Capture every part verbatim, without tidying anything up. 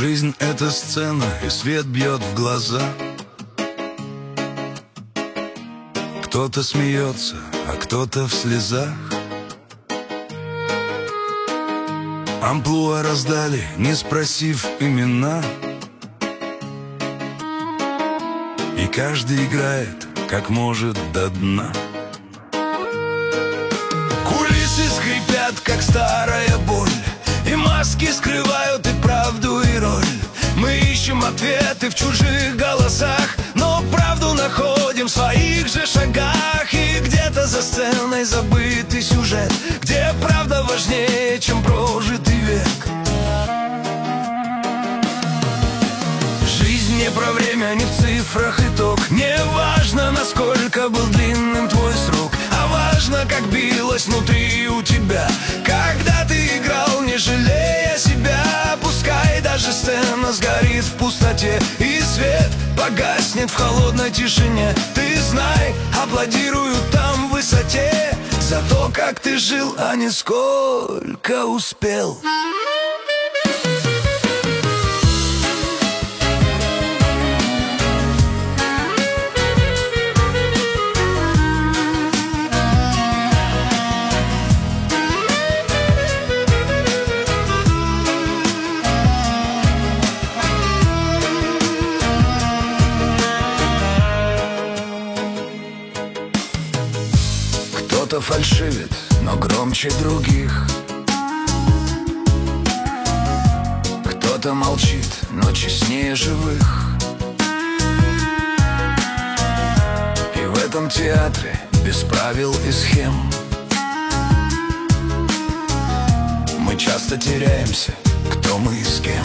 Жизнь — это сцена, и свет бьет в глаза. Кто-то смеется, а кто-то в слезах. Амплуа раздали, не спросив имена. И каждый играет, как может, до дна. Кулисы скрипят, как старая боль, и маски скрывают и правду, и роль. Мы ищем ответы в чужих голосах, но правду находим в своих же шагах. И где-то за сценой забытый сюжет, где правда важнее, чем прожитый век. Жизнь не про время, не в цифрах итог. Не важно, насколько был длинным твой срок, а важно, как билось внутри у тебя, когда ты играл, не жалея себя. Пускай даже сцена сгорит в пустоте, и свет погаснет в холодной тишине. Ты знай, аплодируют там в высоте за то, как ты жил, а не сколько успел. Кто-то фальшивит, но громче других. Кто-то молчит, но честнее живых. И в этом театре без правил и схем мы часто теряемся, кто мы и с кем.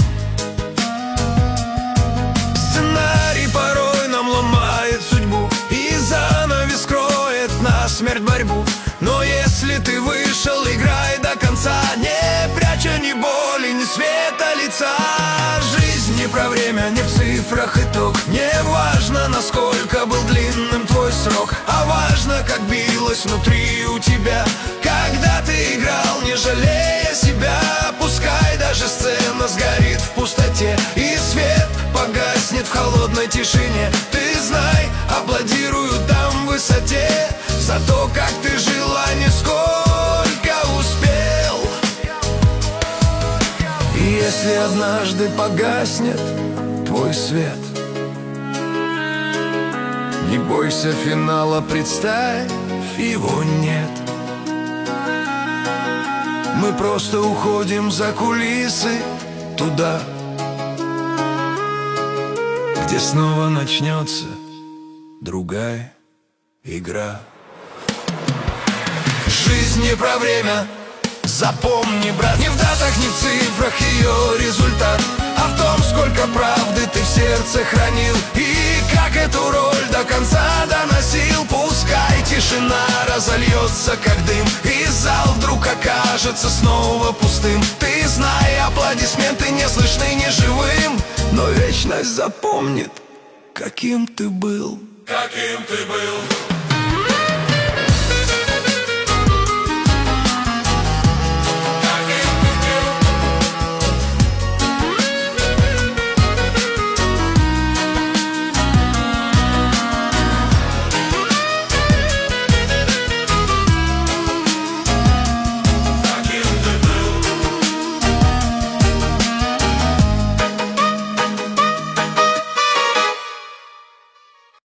Сценарий порой нам ломает судьбу, и занавес скроет насмерть борьбу. Но если ты вышел, играй до конца, не пряча ни боли, ни света лица. Жизнь не про время, не в цифрах итог. Не важно, насколько был длинным твой срок, а важно, как билось внутри у тебя, когда ты играл, не жалея себя. Пускай даже сцена сгорит в пустоте, и свет погаснет в холодной тишине. Ты знай, аплодируют там в высоте за то, как ты жил, а не сколько успел. И если однажды погаснет твой свет, не бойся финала, представь, его нет. Мы просто уходим за кулисы туда, где снова начнется другая игра. Жизнь не про время, запомни, брат, не в датах, не в цифрах ее результат, а в том, сколько правды ты в сердце хранил, и как эту роль до конца доносил. Пускай тишина разольется, как дым, и зал вдруг окажется снова пустым. Ты знай, аплодисменты не слышны ни живым, но вечность запомнит, каким ты был. Каким ты был.